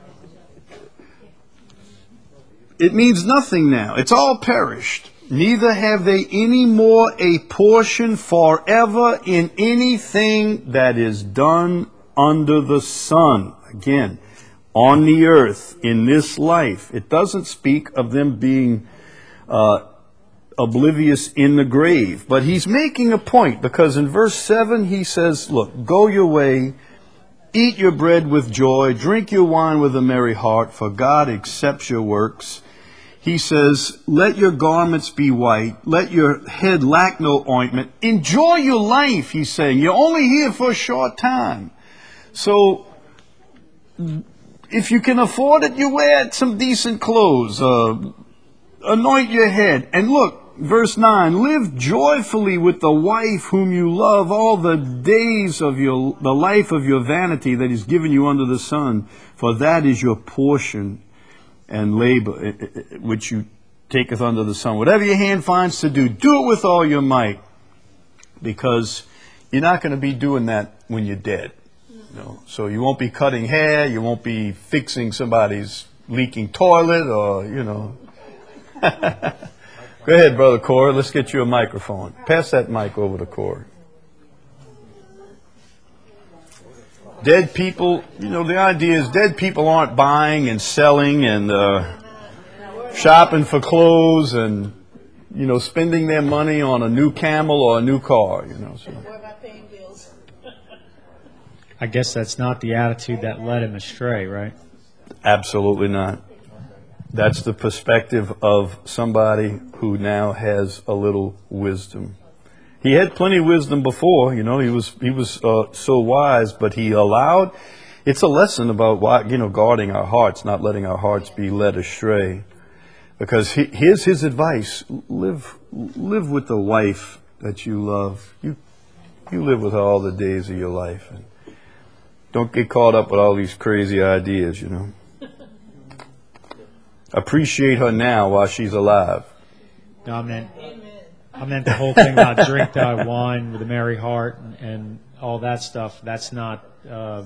it means nothing now. It's all perished. Neither have they any more a portion forever in anything that is done under the sun. Again, on the earth, in this life. It doesn't speak of them being uh, oblivious in the grave. But he's making a point, because in verse seven he says, look, go your way, eat your bread with joy, drink your wine with a merry heart, for God accepts your works. He says, let your garments be white, let your head lack no ointment. Enjoy your life, he's saying. You're only here for a short time. So if you can afford it, you wear some decent clothes, uh, anoint your head. And look, verse nine, live joyfully with the wife whom you love all the days of your, the life of your vanity that is given you under the sun, for that is your portion and labor, which you taketh under the sun. Whatever your hand finds to do, do it with all your might, because you're not going to be doing that when you're dead. You know? So you won't be cutting hair, you won't be fixing somebody's leaking toilet, or, you know. Go ahead, Brother Corey, let's get you a microphone. Pass that mic over to Corey. Dead people, you know, the idea is dead people aren't buying and selling and uh, shopping for clothes and, you know, spending their money on a new camel or a new car, you know. So. I guess that's not the attitude that led him astray, right? Absolutely not. That's the perspective of somebody who now has a little wisdom. He had plenty of wisdom before, you know, he was he was uh, so wise, but he allowed, it's a lesson about why, you know, guarding our hearts, not letting our hearts be led astray. Because he, here's his advice, live live with the wife that you love. You you live with her all the days of your life. And don't get caught up with all these crazy ideas, you know. Appreciate her now while she's alive. No, I meant, I meant the whole thing about drink thy wine with a merry heart and, and all that stuff. That's not uh,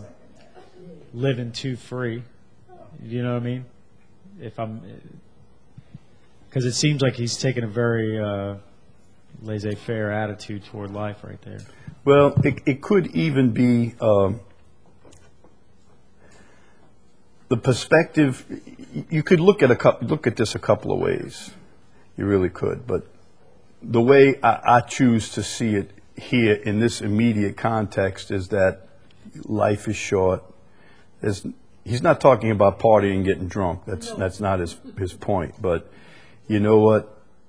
living too free. You know what I mean? If I'm, Because it seems like he's taken a very uh, laissez-faire attitude toward life right there. Well, it, it could even be um, the perspective. You could look at a couple, look at this a couple of ways. You really could. But the way I, I choose to see it here in this immediate context is that life is short. There's, he's not talking about partying and getting drunk. That's that's not his his point. But you know what?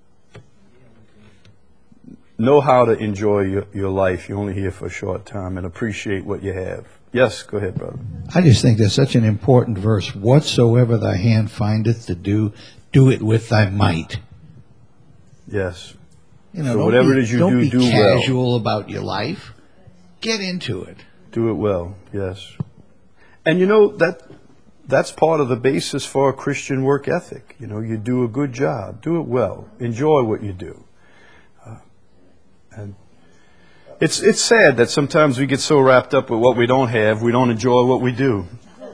Know how to enjoy your, your life. You're only here for a short time, and appreciate what you have. Yes, go ahead, brother. I just think that's such an important verse. Whatsoever thy hand findeth to do, do it with thy might. Yes. You know, So don't whatever be, it is you don't do, be do well. casual about your life. Get into it. Do it well, yes. And you know, that that's part of the basis for a Christian work ethic. You know, you do a good job, do it well, enjoy what you do. Uh, and it's it's sad that sometimes we get so wrapped up with what we don't have, we don't enjoy what we do.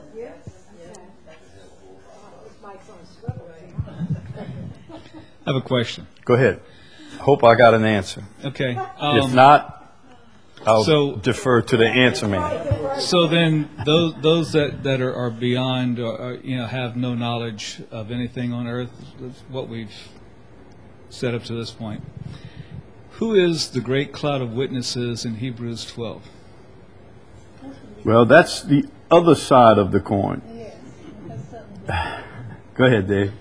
I have a question. Go ahead. Hope I got an answer. Okay. If Um, not, I'll so- defer to the answer man. so then, those those that that are, are beyond, uh, uh, you know, have no knowledge of anything on earth. That's what we've said up to this point. Who is the great cloud of witnesses in Hebrews twelve? Well, that's the other side of the coin. Go ahead, Dave.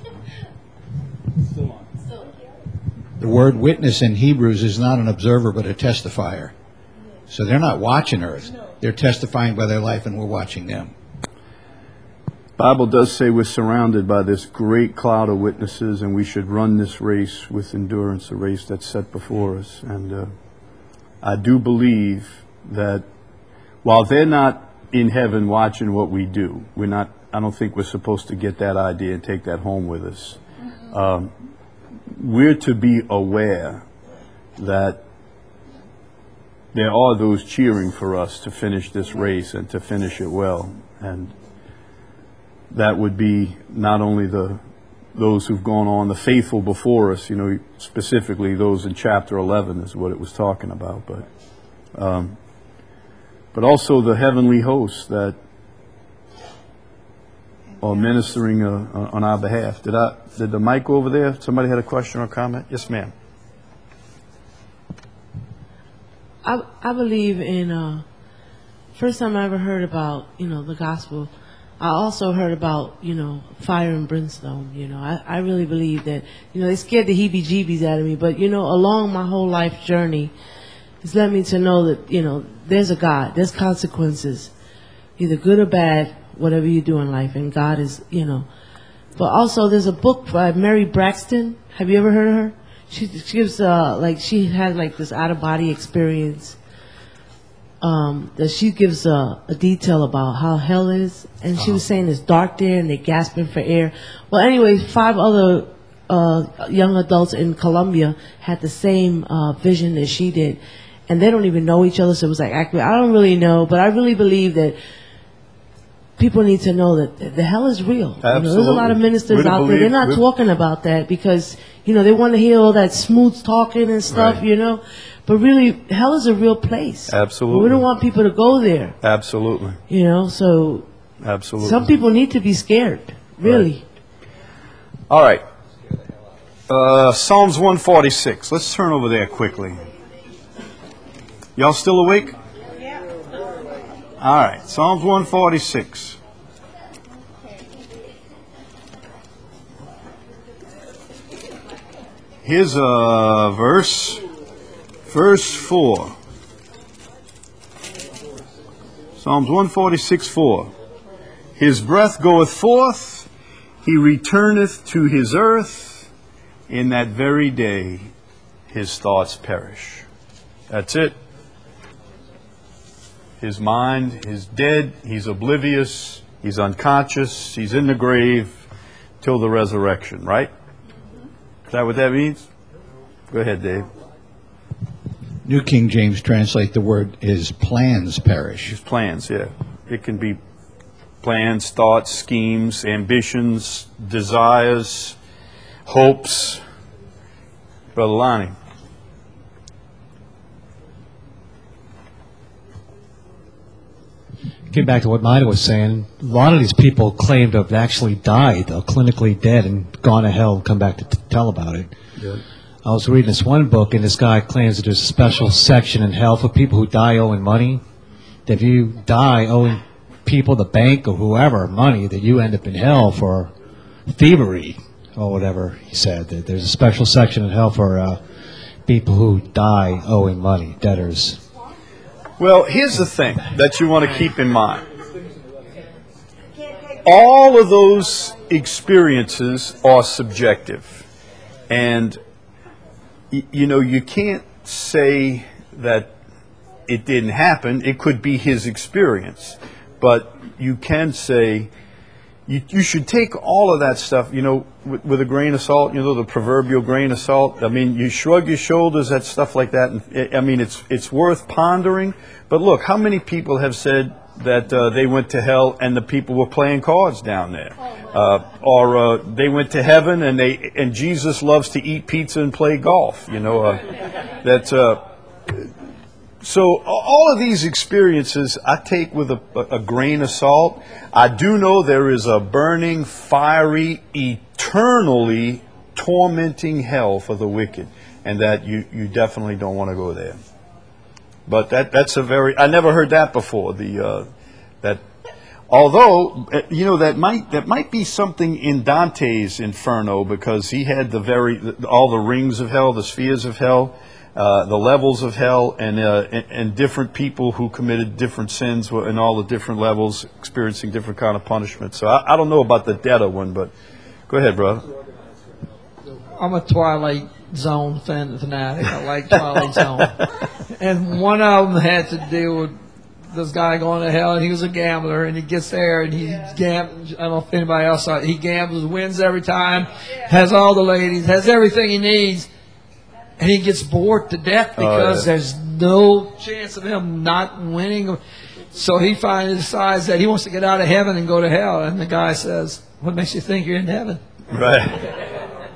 The word witness in Hebrews is not an observer but a testifier. So they're not watching earth. They're testifying by their life, and we're watching them. Bible does say we're surrounded by this great cloud of witnesses, and we should run this race with endurance, a race that's set before us. And uh, I do believe that while they're not in heaven watching what we do, we're not. I don't think we're supposed to get that idea and take that home with us. Um, we're to be aware that there are those cheering for us to finish this race and to finish it well. And that would be not only the those who've gone on, the faithful before us, you know, specifically those in chapter eleven is what it was talking about, but um, but also the heavenly hosts that are ministering uh, on our behalf. Did I did the mic over there? Somebody had a question or comment? Yes, ma'am. I I believe in uh first time I ever heard about, you know, the gospel, I also heard about, you know, fire and brimstone. You know, I, I really believe that, you know, they scared the heebie jeebies out of me, but you know, along my whole life journey, it's led me to know that, you know, there's a God, there's consequences, either good or bad, whatever you do in life, and God is, you know. But also there's a book by Mary Braxton. Have you ever heard of her? She, she gives, uh, like, she had like this out-of-body experience, um, that she gives a, a detail about how hell is. And she was saying it's dark there and they're gasping for air. Well, anyway, five other uh, young adults in Colombia had the same uh, vision that she did. And they don't even know each other, so it was like, accurate. I don't really know, but I really believe that people need to know that the, the hell is real. You know, there's a lot of ministers We're to out there, believe- they're not we're- talking about that because, you know, they want to hear all that smooth talking and stuff, Right. you know. But really, hell is a real place. Absolutely. We don't want people to go there, Absolutely. you know. So Absolutely. some people need to be scared, really. All right. Uh, Psalms one forty-six. Let's turn over there quickly. Y'all still awake? Yeah. All right. Psalms one forty-six. Here's a verse. Verse four. Psalms one forty-six, four. His breath goeth forth, he returneth to his earth. In that very day, his thoughts perish. That's it. His mind is dead, he's oblivious, he's unconscious, he's in the grave till the resurrection, right? Is that what that means? Go ahead, Dave. New King James translate the word his plans perish. His plans, yeah. It can be plans, thoughts, schemes, ambitions, desires. hopes. Brother Lonnie. Getting back to what Nina was saying, a lot of these people claim to have actually died, or clinically dead, and gone to hell and come back to t- tell about it. Yeah. I was reading this one book, and this guy claims that there's a special section in hell for people who die owing money. That if you die owing people, the bank or whoever, money, that you end up in hell for thievery or whatever he said. That there's a special section in hell for uh, people who die owing money, debtors. Well, here's the thing that you want to keep in mind. All of those experiences are subjective. And, y- you know, you can't say that it didn't happen. It could be his experience. But you can say, you, you should take all of that stuff, you know, with, with a grain of salt, you know, the proverbial grain of salt. I mean, you shrug your shoulders at stuff like that. And, I mean, it's it's worth pondering. But look, how many people have said that uh, they went to hell and the people were playing cards down there? Uh, or uh, they went to heaven and they and Jesus loves to eat pizza and play golf, you know. Uh, that, uh, so all of these experiences I take with a, a grain of salt. I do know there is a burning, fiery, eternally tormenting hell for the wicked, and that you, you definitely don't want to go there. But that that's a very, I never heard that before. The uh, that although uh, you know that might that might be something in Dante's Inferno, because he had the very all the rings of hell, the spheres of hell, uh, the levels of hell, and, uh, and and different people who committed different sins were in all the different levels, experiencing different kind of punishment. So I, I don't know about the debtor one, but go ahead, brother. I'm a Twilight Zone fan, fanatic. I like Twilight Zone. And one of them had to deal with this guy going to hell, and he was a gambler, and he gets there, and he gambles. I don't know if anybody else saw it. He gambles, wins every time, has all the ladies, has everything he needs, and he gets bored to death because oh, yeah. there's no chance of him not winning. So he finally decides that he wants to get out of heaven and go to hell, and the guy says, "What makes you think you're in heaven?" Right.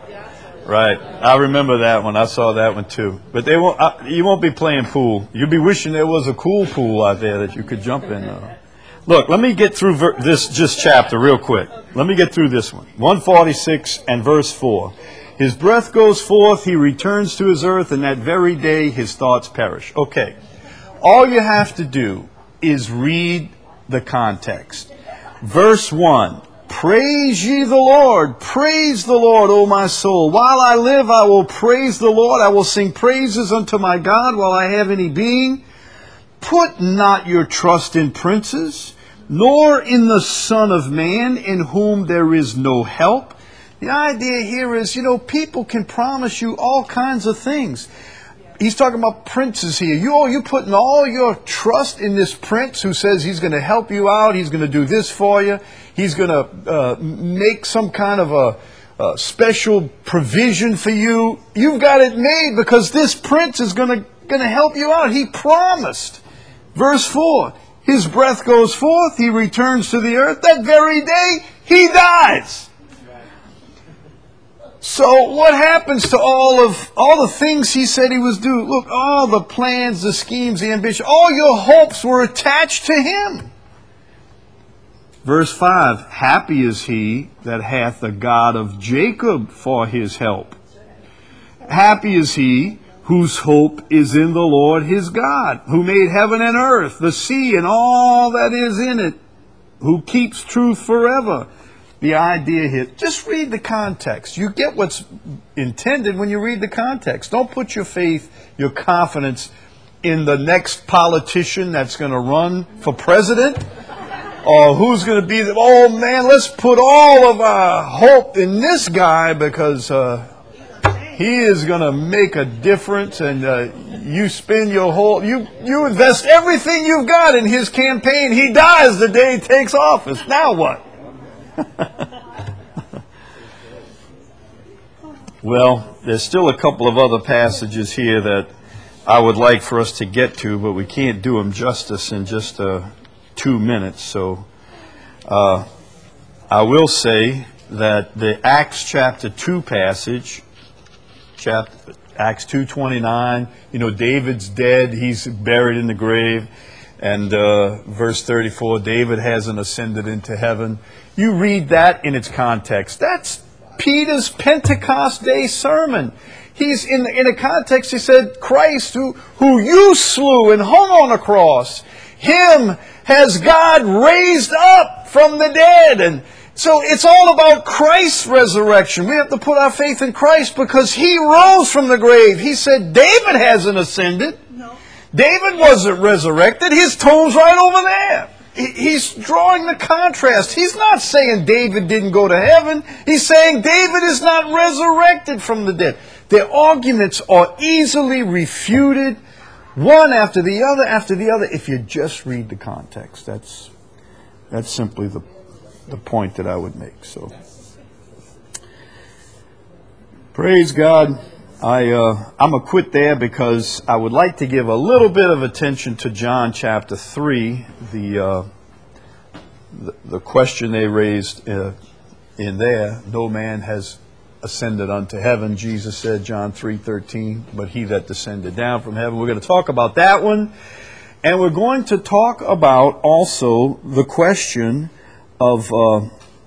Right. I remember that one. I saw that one too. But they won't. Uh, you won't be playing pool. You'll be wishing there was a cool pool out there that you could jump in. Uh, look, let me get through ver- this just chapter real quick. Let me get through this one. one forty-six and verse four. His breath goes forth, he returns to his earth, and that very day his thoughts perish. Okay. All you have to do is read the context. Verse one. Praise ye the Lord. Praise the Lord, O my soul. While I live, I will praise the Lord. I will sing praises unto my God while I have any being. Put not your trust in princes, nor in the Son of Man, in whom there is no help. The idea here is, you know, people can promise you all kinds of things. He's talking about princes here. You, oh, you're putting all your trust in this prince who says he's going to help you out. He's going to do this for you. He's going to uh, make some kind of a, a special provision for you. You've got it made because this prince is going to going to help you out. He promised. Verse four, his breath goes forth. He returns to the earth. That very day, he dies. So what happens to all of all the things he said he was doing? Look, all the plans, the schemes, the ambition, all your hopes were attached to him. Verse five, happy is he that hath the God of Jacob for his help. Happy is he whose hope is in the Lord his God, who made heaven and earth, the sea, and all that is in it, who keeps truth forever. The idea here, just read the context. You get what's intended when you read the context. Don't put your faith, your confidence in the next politician that's going to run for president, or who's going to be the, oh man, let's put all of our hope in this guy because uh, he is going to make a difference, and uh, you spend your whole, you, you invest everything you've got in his campaign. He dies the day he takes office. Now what? Well, there's still a couple of other passages here that I would like for us to get to, but we can't do them justice in just uh, two minutes. So uh, I will say that the Acts chapter two passage, chapter, Acts two twenty-nine, you know, David's dead, he's buried in the grave. And uh, verse thirty-four, David hasn't ascended into heaven. You read that in its context. That's Peter's Pentecost Day sermon. He's in in a context. He said, "Christ, who who you slew and hung on a cross, him has God raised up from the dead." And so it's all about Christ's resurrection. We have to put our faith in Christ because He rose from the grave. He said, "David hasn't ascended. David wasn't resurrected. His tomb's right over there." He's drawing the contrast. He's not saying David didn't go to heaven. He's saying David is not resurrected from the dead. Their arguments are easily refuted, one after the other after the other, if you just read the context. That's that's simply the the point that I would make. So, praise God. I, uh, I'm going to quit there because I would like to give a little bit of attention to John chapter three, the, uh, the, the question they raised uh, in there. No man has ascended unto heaven, Jesus said, John three thirteen, but he that descended down from heaven. We're going to talk about that one. And we're going to talk about also the question of uh,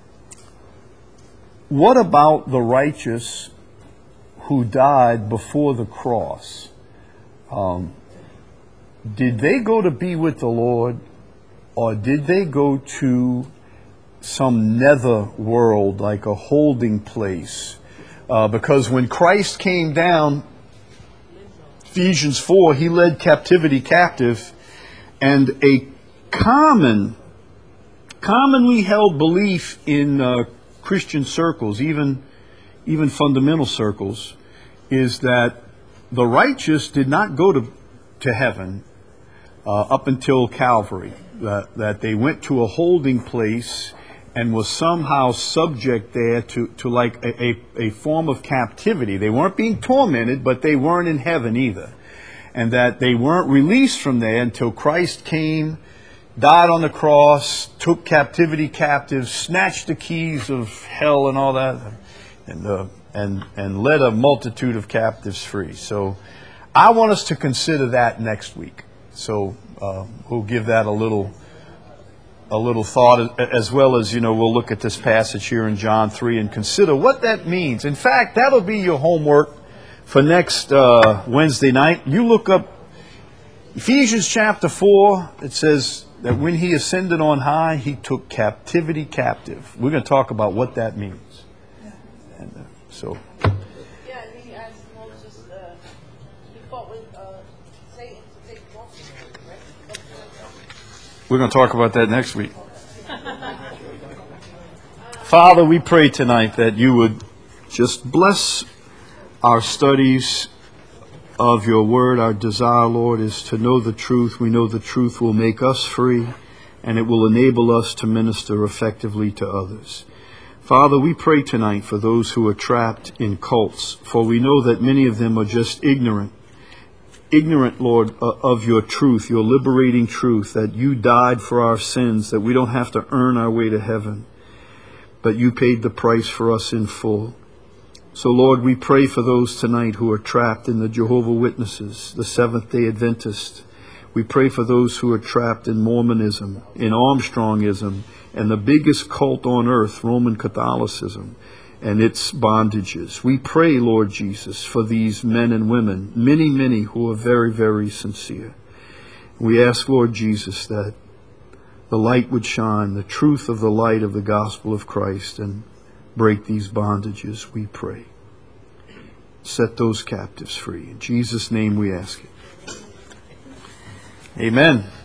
what about the righteous who died before the cross? Um, did they go to be with the Lord, or did they go to some nether world, like a holding place? Uh, because when Christ came down, Ephesians four, He led captivity captive, and a common, commonly held belief in uh, Christian circles, even even fundamental circles, is that the righteous did not go to, to heaven uh, up until Calvary, that, that they went to a holding place and was somehow subject there to, to like a, a, a form of captivity. They weren't being tormented, but they weren't in heaven either. And that they weren't released from there until Christ came, died on the cross, took captivity captive, snatched the keys of hell and all that, and uh, and and led a multitude of captives free. So I want us to consider that next week. So uh, we'll give that a little a little thought, as well as, you know, we'll look at this passage here in John three and consider what that means. In fact, that'll be your homework for next uh, Wednesday night. You look up Ephesians chapter four. It says that when He ascended on high, He took captivity captive. We're going to talk about what that means. And, uh, so. Yeah, He asked Moses, uh, He fought with uh, Satan to take Moses, right? We're going to talk about that next week. Father, we pray tonight that You would just bless our studies of Your Word. Our desire, Lord, is to know the truth. We know the truth will make us free, and it will enable us to minister effectively to others. Father, we pray tonight for those who are trapped in cults, for we know that many of them are just ignorant. Ignorant, Lord, of Your truth, Your liberating truth, that You died for our sins, that we don't have to earn our way to heaven, but You paid the price for us in full. So, Lord, we pray for those tonight who are trapped in the Jehovah's Witnesses, the Seventh-day Adventists. We pray for those who are trapped in Mormonism, in Armstrongism, and the biggest cult on earth, Roman Catholicism, and its bondages. We pray, Lord Jesus, for these men and women, many, many who are very, very sincere. We ask, Lord Jesus, that the light would shine, the truth of the light of the gospel of Christ, and break these bondages, we pray. Set those captives free. In Jesus' name we ask it. Amen.